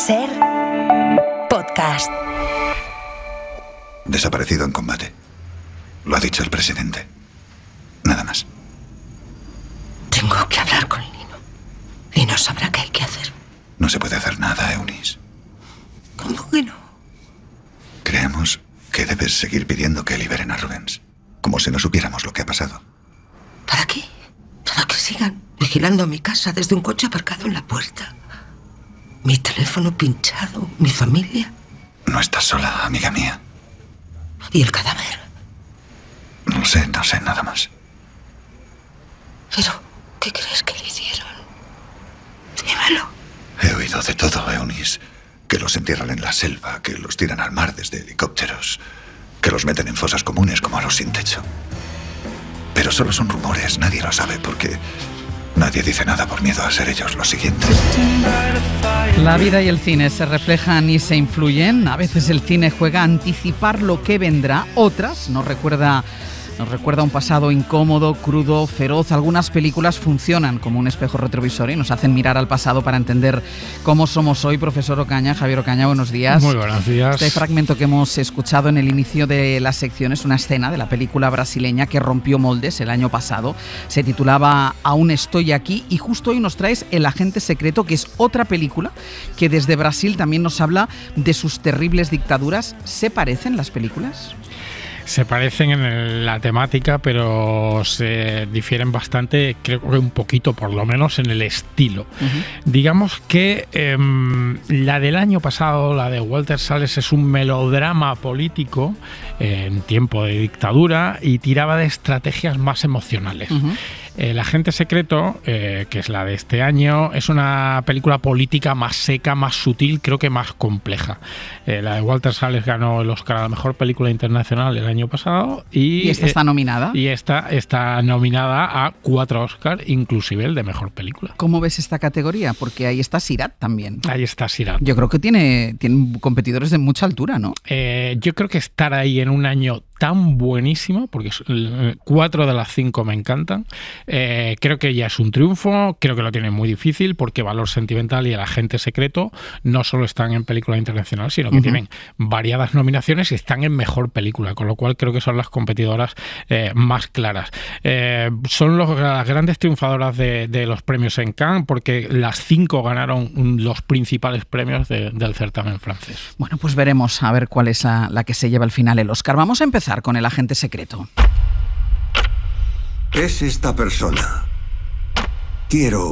SER Podcast. Desaparecido en combate. Lo ha dicho el presidente. Nada más. Tengo que hablar con Lino. Lino sabrá qué hay que hacer. No se puede hacer nada, Eunice. ¿Cómo que no? Creemos que debes seguir pidiendo que liberen a Rubens. Como si no supiéramos lo que ha pasado. ¿Para qué? Para que sigan vigilando mi casa desde un coche aparcado en la puerta. Mi teléfono pinchado, mi familia. No estás sola, amiga mía. ¿Y el cadáver? No sé nada más. ¿Pero qué crees que le hicieron? Dímelo. He oído de todo, Eunice. Que los entierran en la selva, que los tiran al mar desde helicópteros, que los meten en fosas comunes como a los sin techo. Pero solo son rumores, nadie lo sabe porque nadie dice nada por miedo a ser ellos los siguientes. La vida y el cine se reflejan y se influyen. A veces el cine juega a anticipar lo que vendrá, otras nos recuerda un pasado incómodo, crudo, feroz. Algunas películas funcionan como un espejo retrovisor y nos hacen mirar al pasado para entender cómo somos hoy. Profesor Ocaña, Javier Ocaña, buenos días. Muy buenos días. Este fragmento que hemos escuchado en el inicio de la sección es una escena de la película brasileña que rompió moldes el año pasado. Se titulaba Aún estoy aquí y justo hoy nos traes El agente secreto, que es otra película que desde Brasil también nos habla de sus terribles dictaduras. ¿Se parecen las películas? Se parecen en la temática, pero se difieren bastante, creo que un poquito por lo menos, en el estilo. Digamos que la del año pasado, la de Walter Salles, es un melodrama político en tiempo de dictadura y tiraba de estrategias más emocionales. El agente secreto, que es la de este año, es una película política más seca, más sutil, creo que más compleja. La de Walter Salles ganó el Oscar a la mejor película internacional el año pasado. ¿Y esta está nominada? Y esta está nominada a 4 Oscars, inclusive el de mejor película. ¿Cómo ves esta categoría? Porque ahí está Sirat también. Ahí está Sirat. Yo creo que tiene competidores de mucha altura, ¿no? Yo creo que estar ahí en un año tan buenísimo, porque 4 de las 5 me encantan. Creo que ya es un triunfo, creo que lo tienen muy difícil porque Valor Sentimental y El agente secreto no solo están en película internacional, sino que tienen variadas nominaciones y están en mejor película, con lo cual creo que son las competidoras más claras. Son las grandes triunfadoras de los premios en Cannes, porque las 5 ganaron los principales premios del certamen francés. Bueno, pues veremos a ver cuál es la que se lleva al final el Oscar. Vamos a empezar con El agente secreto. Es esta persona. Quiero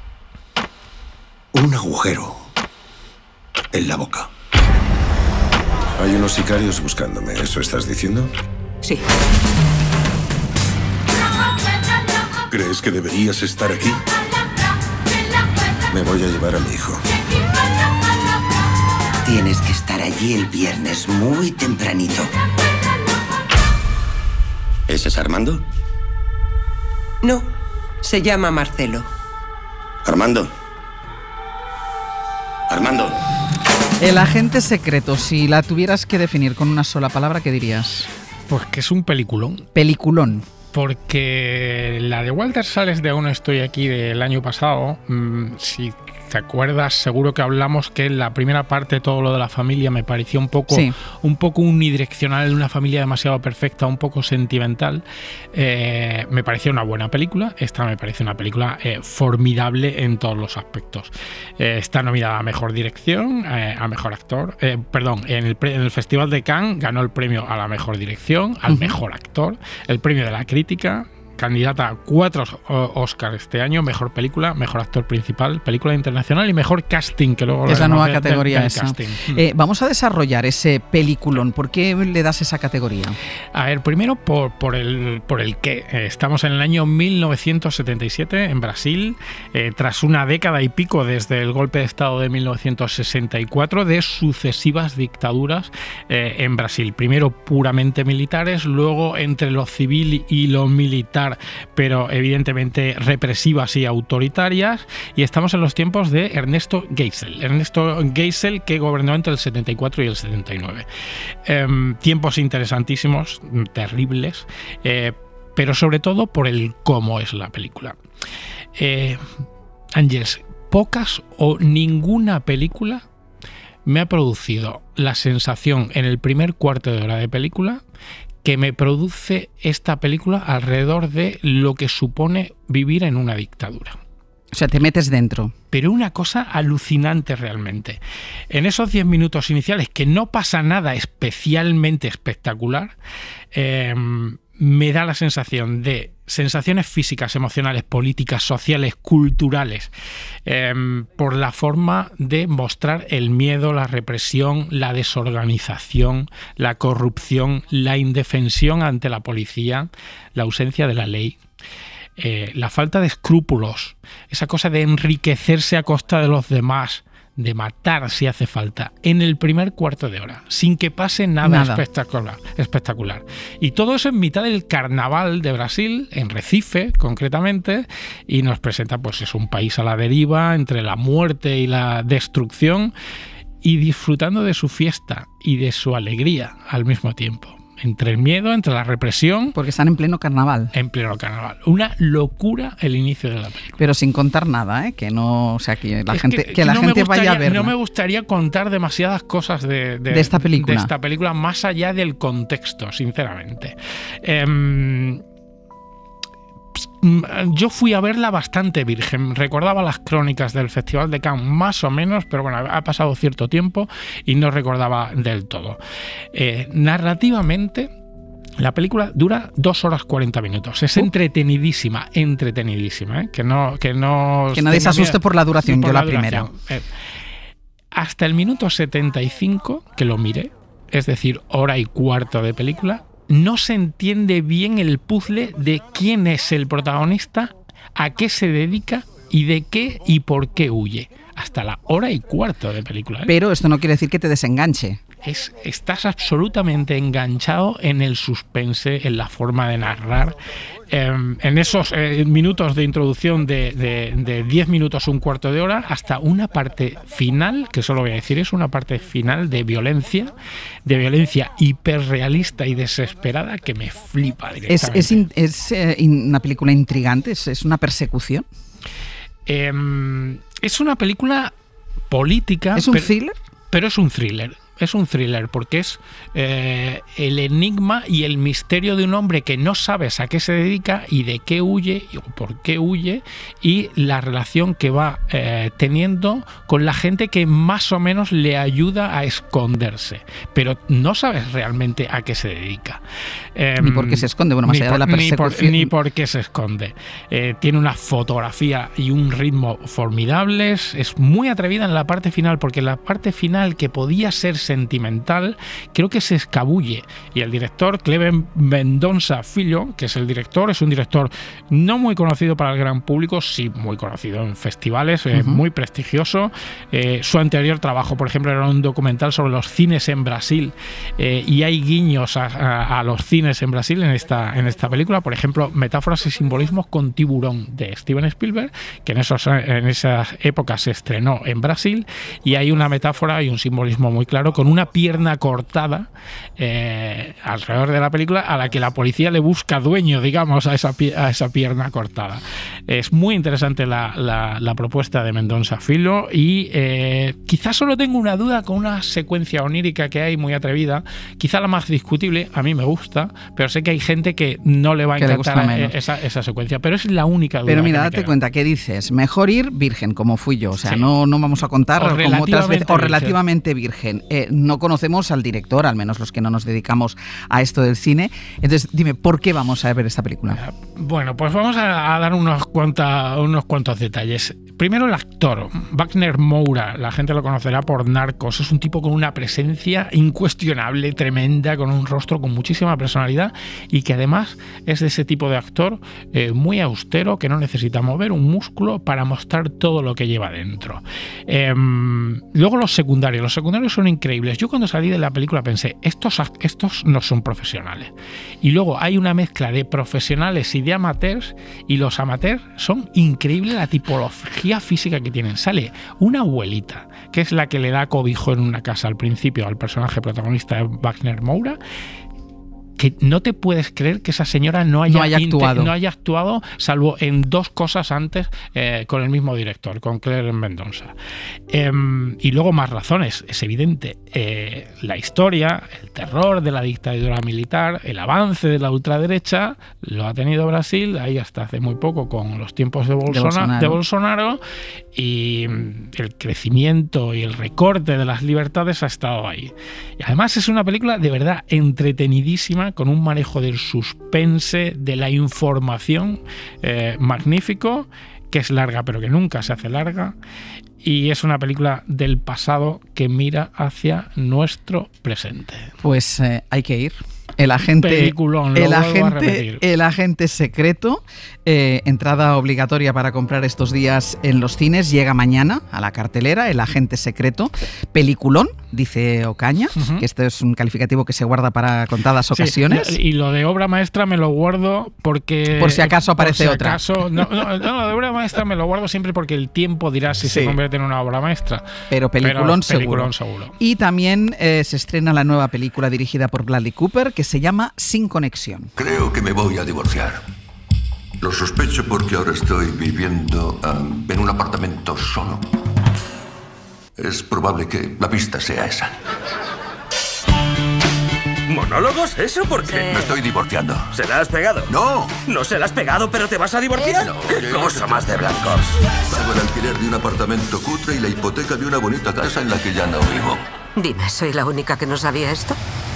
un agujero en la boca. Hay unos sicarios buscándome, ¿eso estás diciendo? Sí. ¿Crees que deberías estar aquí? Me voy a llevar a mi hijo. Tienes que estar allí el viernes muy tempranito. ¿Ese es Armando? No, se llama Marcelo. Armando. Armando. El agente secreto, si la tuvieras que definir con una sola palabra, ¿qué dirías? Pues que es un peliculón. Peliculón. Porque la de Walter Salles de Aún estoy aquí del año pasado, si te acuerdas, seguro que hablamos que en la primera parte todo lo de la familia me pareció un poco unidireccional, una familia demasiado perfecta, un poco sentimental. Me pareció una buena película. Esta me parece una película formidable en todos los aspectos. Está nominada a Mejor Dirección, a Mejor Actor. En el Festival de Cannes ganó el premio a la Mejor Dirección, al Mejor Actor, el premio de la crítica. Candidata a 4 Oscars este año: Mejor Película, Mejor Actor Principal, Película Internacional y Mejor Casting, que luego es la nueva categoría esa. Casting. Vamos a desarrollar ese peliculón. ¿Por qué le das esa categoría? A ver, primero por el qué. Estamos en el año 1977 en Brasil, tras una década y pico desde el golpe de Estado de 1964, de sucesivas dictaduras en Brasil. Primero puramente militares, luego entre lo civil y lo militar, pero evidentemente represivas y autoritarias, y estamos en los tiempos de Ernesto Geisel, que gobernó entre el 74 y el 79. Tiempos interesantísimos, terribles, pero sobre todo por el cómo es la película. Ángels, pocas o ninguna película me ha producido la sensación en el primer cuarto de hora de película que me produce esta película alrededor de lo que supone vivir en una dictadura. O sea, te metes dentro. Pero una cosa alucinante realmente. En esos 10 minutos iniciales, que no pasa nada especialmente espectacular, me da la sensación de sensaciones físicas, emocionales, políticas, sociales, culturales, por la forma de mostrar el miedo, la represión, la desorganización, la corrupción, la indefensión ante la policía, la ausencia de la ley. La falta de escrúpulos, esa cosa de enriquecerse a costa de los demás, de matar si hace falta, en el primer cuarto de hora, sin que pase nada. Espectacular. Y todo eso en mitad del carnaval de Brasil, en Recife concretamente, y nos presenta, pues es un país a la deriva, entre la muerte y la destrucción, y disfrutando de su fiesta y de su alegría al mismo tiempo. Entre el miedo, entre la represión. Porque están en pleno carnaval. En pleno carnaval. Una locura el inicio de la película. Pero sin contar nada, ¿eh? Que no, o sea, que la gente vaya a verla. No me gustaría contar demasiadas cosas de esta película. De esta película, más allá del contexto, sinceramente. Yo fui a verla bastante virgen, recordaba las crónicas del Festival de Cannes más o menos, pero bueno, ha pasado cierto tiempo y no recordaba del todo. Narrativamente, la película dura 2 horas 40 minutos. Es entretenidísima, ¿eh? Que nadie se asuste por la duración, yo la primera. Hasta el minuto 75, que lo miré, es decir, hora y cuarto de película, no se entiende bien el puzzle de quién es el protagonista, a qué se dedica y de qué y por qué huye. Hasta la hora y cuarto de película, ¿eh? Pero esto no quiere decir que te desenganche. Estás absolutamente enganchado en el suspense, en la forma de narrar. En esos minutos de introducción de 10 minutos, un cuarto de hora, hasta una parte final, que solo voy a decir, es una parte final de violencia hiperrealista y desesperada que me flipa directamente. ¿Es una película intrigante? ¿Es una persecución? Es una película política. ¿Es un thriller? Pero es un thriller. Es un thriller porque es el enigma y el misterio de un hombre que no sabes a qué se dedica y de qué huye o por qué huye, y la relación que va teniendo con la gente que más o menos le ayuda a esconderse, pero no sabes realmente a qué se dedica. Ni por qué se esconde, bueno, más allá de la persecución. Ni por qué se esconde. Tiene una fotografía y un ritmo formidables. Es muy atrevida en la parte final, porque la parte final, que podía ser sentimental, creo que se escabulle, y el director Kleber Mendonça Filho, que es el director, es un director no muy conocido para el gran público, sí muy conocido en festivales, muy prestigioso. Su anterior trabajo, por ejemplo, era un documental sobre los cines en Brasil, y hay guiños a los cines en Brasil en esta película. Por ejemplo, metáforas y simbolismos con Tiburón, de Steven Spielberg, que en esas épocas se estrenó en Brasil, y hay una metáfora y un simbolismo muy claro con una pierna cortada alrededor de la película, a la que la policía le busca dueño, digamos, a esa pierna cortada. Es muy interesante la propuesta de Mendonça Filho, y quizás solo tengo una duda con una secuencia onírica que hay muy atrevida, quizá la más discutible. A mí me gusta, pero sé que hay gente que no le va a encantar esa secuencia, pero es la única duda. Pero mira, date cuenta, ¿qué dices? Mejor ir virgen, como fui yo, o sea, sí. no vamos a contar como otras veces, o relativamente virgen. No conocemos al director, al menos los que no nos dedicamos a esto del cine. Entonces, dime, ¿por qué vamos a ver esta película? Bueno, pues vamos a dar unos cuantos detalles. Primero, el actor, Wagner Moura, la gente lo conocerá por Narcos. Es un tipo con una presencia incuestionable, tremenda, con un rostro con muchísima personalidad, y que además es de ese tipo de actor muy austero, que no necesita mover un músculo para mostrar todo lo que lleva dentro. Luego los secundarios son increíbles. Yo cuando salí de la película pensé, estos no son profesionales. Y luego hay una mezcla de profesionales y de amateurs, y los amateurs son increíbles, la tipología física que tienen. Sale una abuelita, que es la que le da cobijo en una casa al principio al personaje protagonista de Wagner Moura, que no te puedes creer que esa señora no haya actuado, salvo en 2 cosas antes con el mismo director, con Claire Mendonça. Y luego más razones, es evidente. La historia, el terror de la dictadura militar, el avance de la ultraderecha, lo ha tenido Brasil ahí hasta hace muy poco con los tiempos de Bolsonaro, y el crecimiento y el recorte de las libertades ha estado ahí. Y además es una película de verdad entretenidísima, con un manejo del suspense, de la información magnífico, que es larga pero que nunca se hace larga, y es una película del pasado que mira hacia nuestro presente. Pues hay que ir. El agente secreto, entrada obligatoria para comprar estos días en los cines, llega mañana a la cartelera. El agente secreto, peliculón, dice Ocaña, que este es un calificativo que se guarda para contadas ocasiones. Y lo de obra maestra me lo guardo porque... Por si acaso aparece otra. No, de obra maestra me lo guardo siempre porque el tiempo dirá si se convierte en una obra maestra. Pero peliculón seguro. Y también se estrena la nueva película dirigida por Bradley Cooper, que se llama Sin Conexión. Creo que me voy a divorciar. Lo sospecho porque ahora estoy viviendo en un apartamento solo. Es probable que la pista sea esa. ¿Monólogos? ¿Eso por qué? Me estoy divorciando. ¿Se la has pegado? ¡No! ¿No se la has pegado, pero te vas a divorciar? No, ¡Qué cosa más de blancos! Pago el alquiler de un apartamento cutre y la hipoteca de una bonita casa en la que ya no vivo. Dime, ¿soy la única que no sabía esto?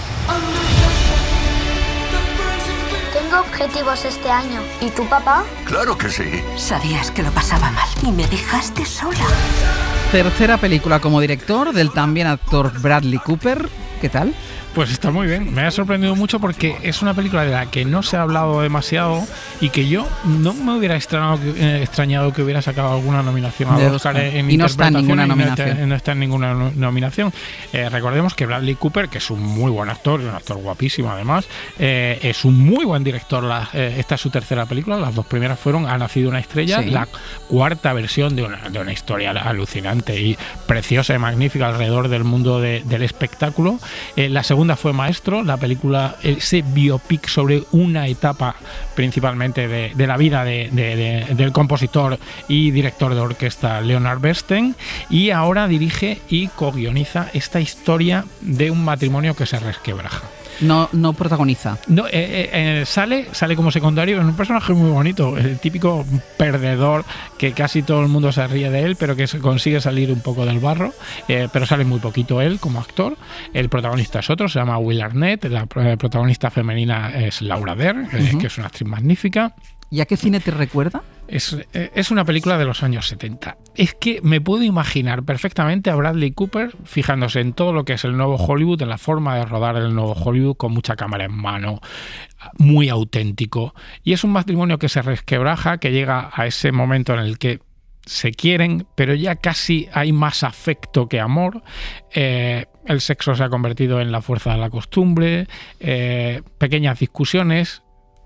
Tengo objetivos este año. ¿Y tu papá? Claro que sí. Sabías que lo pasaba mal y me dejaste sola. Tercera película como director del también actor Bradley Cooper. ¿Qué tal? Pues está muy bien, me ha sorprendido mucho porque es una película de la que no se ha hablado demasiado y que yo no me hubiera extrañado que hubiera sacado alguna nominación a Oscar en y no está en ninguna nominación. No está en ninguna nominación. Recordemos que Bradley Cooper, que es un muy buen actor, un actor guapísimo además, es un muy buen director. Esta es su tercera película, las 2 primeras fueron Ha nacido una estrella, sí. La cuarta versión de una historia alucinante y preciosa y magnífica alrededor del mundo del espectáculo. La segunda fue Maestro, la película, ese biopic sobre una etapa principalmente de la vida del compositor y director de orquesta Leonard Bernstein, y ahora dirige y co-guioniza esta historia de un matrimonio que se resquebraja. No protagoniza. No, sale como secundario, es un personaje muy bonito, el típico perdedor que casi todo el mundo se ríe de él, pero que consigue salir un poco del barro, pero sale muy poquito él como actor. El protagonista es otro, se llama Will Arnett, la protagonista femenina es Laura Dern, que es una actriz magnífica. ¿Y a qué cine te recuerda? Es una película de los años 70. Es que me puedo imaginar perfectamente a Bradley Cooper fijándose en todo lo que es el nuevo Hollywood, en la forma de rodar el nuevo Hollywood, con mucha cámara en mano, muy auténtico. Y es un matrimonio que se resquebraja, que llega a ese momento en el que se quieren, pero ya casi hay más afecto que amor. El sexo se ha convertido en la fuerza de la costumbre, pequeñas discusiones,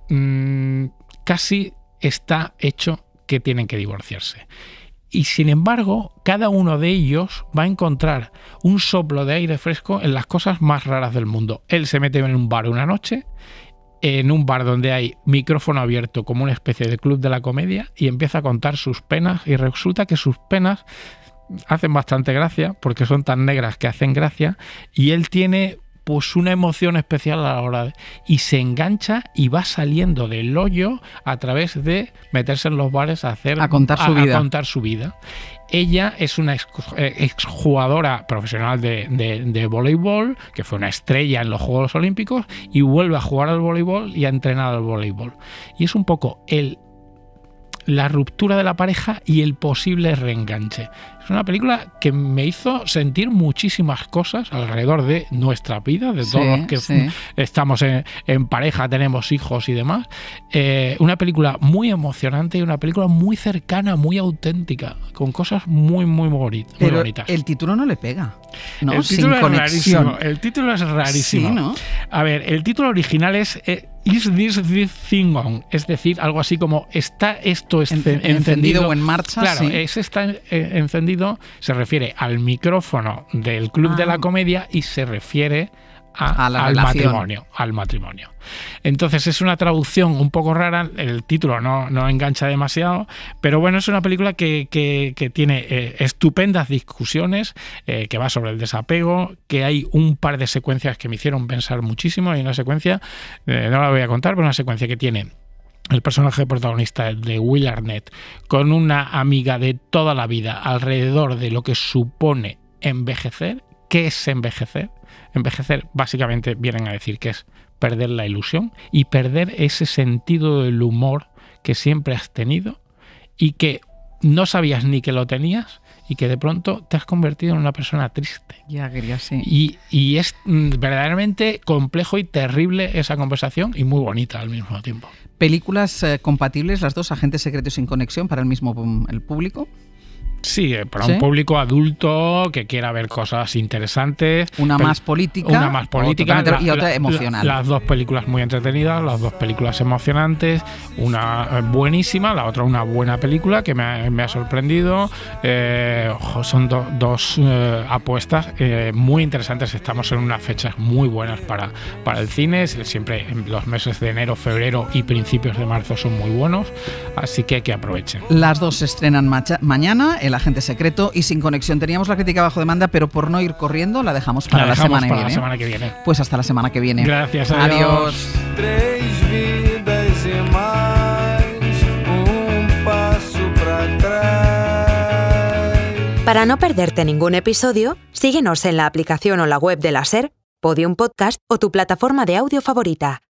casi está hecho que tienen que divorciarse. Y sin embargo, cada uno de ellos va a encontrar un soplo de aire fresco en las cosas más raras del mundo. Él se mete en un bar una noche, en un bar donde hay micrófono abierto como una especie de club de la comedia, y empieza a contar sus penas, y resulta que sus penas hacen bastante gracia porque son tan negras que hacen gracia, y él tiene pues una emoción especial a la hora y se engancha y va saliendo del hoyo a través de meterse en los bares a contar su vida. Ella es una exjugadora profesional de voleibol, que fue una estrella en los Juegos Olímpicos, y vuelve a jugar al voleibol y a entrenar al voleibol. Y es un poco la ruptura de la pareja y el posible reenganche. Es una película que me hizo sentir muchísimas cosas alrededor de nuestra vida, de todos los que estamos en pareja, tenemos hijos y demás. Una película muy emocionante y una película muy cercana, muy auténtica, con cosas muy bonitas. Pero el título no le pega, ¿no? El título Sin conexión. Rarísimo. El título es rarísimo. Sí, ¿no? A ver, el título original es Is this thing on? Es decir, algo así como ¿está esto encendido o en marcha? Claro, sí. ese está encendido se refiere al micrófono del Club de la Comedia y se refiere al matrimonio. Entonces es una traducción un poco rara, el título no engancha demasiado, pero bueno, es una película que tiene estupendas discusiones, que va sobre el desapego, que hay un par de secuencias que me hicieron pensar muchísimo. Hay una secuencia, no la voy a contar, pero una secuencia que tiene el personaje protagonista de Will Arnett con una amiga de toda la vida alrededor de lo que supone envejecer. ¿Qué es envejecer? Envejecer básicamente vienen a decir que es perder la ilusión y perder ese sentido del humor que siempre has tenido y que no sabías ni que lo tenías y que de pronto te has convertido en una persona triste. Ya quería, sí. Y es verdaderamente complejo y terrible esa conversación y muy bonita al mismo tiempo. ¿Películas compatibles, las dos, Agentes Secretos sin conexión, para el público? Sí, para un público adulto que quiera ver cosas interesantes. Una más política y otra emocional. Las dos películas muy entretenidas, las dos películas emocionantes, una buenísima, la otra una buena película que me ha sorprendido. Son dos apuestas muy interesantes. Estamos en unas fechas muy buenas para el cine. Siempre en los meses de enero, febrero y principios de marzo son muy buenos, así que aprovechen. Las dos se estrenan mañana, El Agente Secreto y Sin Conexión. Teníamos la crítica bajo demanda, pero por no ir corriendo la dejamos para la semana que viene. Pues hasta la semana que viene. Gracias. Adiós. Para no perderte ningún episodio, síguenos en la aplicación o la web de la SER, Podium Podcast o tu plataforma de audio favorita.